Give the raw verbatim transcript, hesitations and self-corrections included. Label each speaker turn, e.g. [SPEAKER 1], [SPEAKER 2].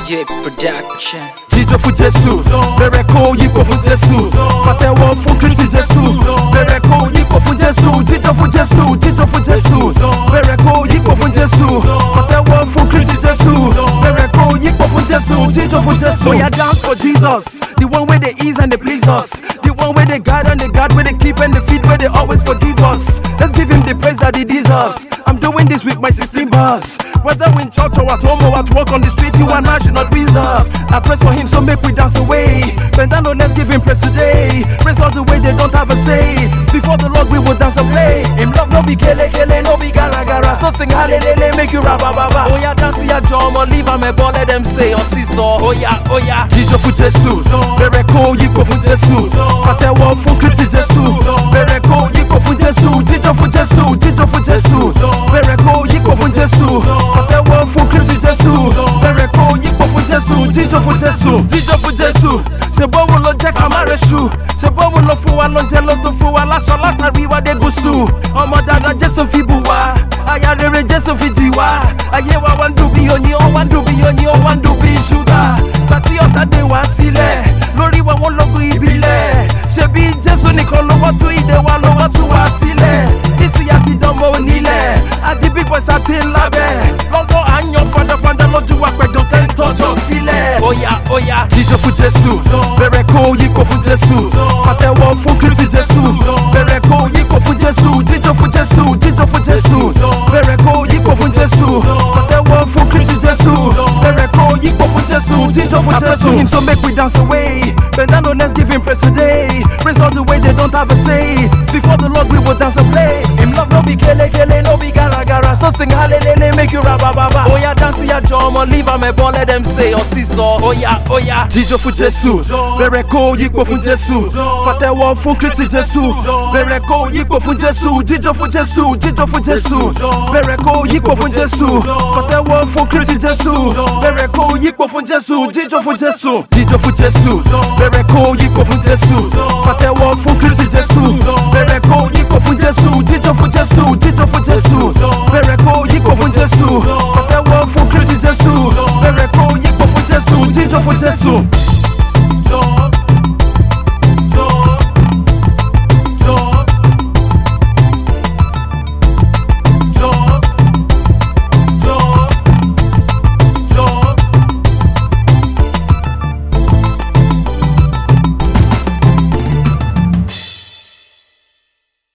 [SPEAKER 1] Magic Production.
[SPEAKER 2] Jíjó fún Jésù, bẹ̀rẹ̀ kó yípo fún Jésù, pàtẹ́wọ́ fún Kristi Jésù, bẹ̀rẹ̀ kó yípo fún Jésù, jíjó fún Jésù, jíjó fún Jésù, bẹ̀rẹ̀ kó yípo fún Jésù, pàtẹ́wọ́ fún Kristi Jésù, bẹ̀rẹ̀ kó yípo fún Jésù, jíjó fún Jésù. We are dance for Jesus, the one where they ease and they please us, the one where they guide and they guard, where they keep and they feed, where they always forgive us. Let's give him the praise that he deserves. I'm doing this with my sixteen bars, whether in church or at home or at work on the street, you and I should not reserve. I praise for him, so make we dance away. Bend down, let's give him praise today. Praise all the way they don't have a say. Before the Lord we will dance and play. Him love no be kele kele, no be gara gara. So sing hallelujah, make you raba baba. Oh yeah, dance ya jomo, leave am a ball, let them say oh si so. Oh yeah, oh yeah. Jíjó fún Jésù, bẹ̀rẹ̀ kó yípo fún Jésù, pàtẹ́wọ́ fún Kristi Jésù, bẹ̀rẹ̀ kó yípo fún Jésù, jíjó fún Jésù, jíjó fún Jésù, bẹ̀rẹ̀ kó yípo fún Jésù, pàtẹ́wọ́ fún Kristi Jésù, bẹ̀rẹ̀ kó yípo fún Jésù, jíjó fún Jésù, jíjó fún Jésù. Ṣé bóun ló jẹ́ ká má reṣu? Ṣé bóun ló fún wa lóúnjẹ ló tún fún wa láṣọ látàrí wa dé gúúsù? Ọmọ dáadáa Jésù fi bù wá, aya rere Jésù fi jì wá. Ayé wa wá ń dùn bí oyin, ó wá ń dùn bí oyin, ó wá ń dùn bí ṣúgà. Gbàtí ọ̀tá dé wá sílẹ̀, lórí wa wọ́n lógun ìbílẹ̀. Ṣebí Jésù nìkan lọ́wọ́ tún ìdè wa lọ́wọ́ tún wá sílẹ̀. Ìsìyà ti dánmọ́ onílẹ̀, àdìbí pẹ̀sà ti ń lábẹ́. Lọ́wọ́ à ń yan fandafanda lójú wa pẹ̀jọ tẹ́ ń tọ́jọ́ sílẹ̀. Óyá óyá. Jíjó fún Jésù, bẹ̀rẹ̀ kó yípo fún Jésù, pàtẹ́wọ́ fún Kristi Jésù, bẹ̀rẹ̀ kó yípo fún Jésù, jíjó fún Jésù, jíjó fún Jésù, bẹ̀rẹ̀ kó yípo fún Jésù, pàtẹ́wọ́ fún Kristi Jésù, bẹ̀rẹ̀ kó yípo fún Jésù, jíjó fún Jésù. Him so make we dance away. Bend down, let's give him praise today. Praise all the way they don't have a say. Before the Lord we will dance and play. Him love no be kele kele, no be gara gara. So sing hallelujah, make you raba baba. Oh yeah, dance ya jomo, leave am a ball, let them say oh si so. Oh yeah, oh yeah. Jíjó fún Jésù, bẹ̀rẹ̀ kó yípo fún Jésù, pàtẹ́wọ́ fún Kristi Jésù, bẹ̀rẹ̀ kó yípo fún Jésù, jíjó fún Jésù, jíjó fún Jésù, bẹ̀rẹ̀ kó yípo fún Jésù, pàtẹ́wọ́ fún Kristi Jésù, bẹ̀rẹ̀ kó yípo fún Jésù, jíjó fún Jésù, jíjó fún Jésù, bẹ̀rẹ̀ kó yípo fún Jésù, pàtẹ́wọ́ fún Kristi Jésù, bẹ̀rẹ̀ kó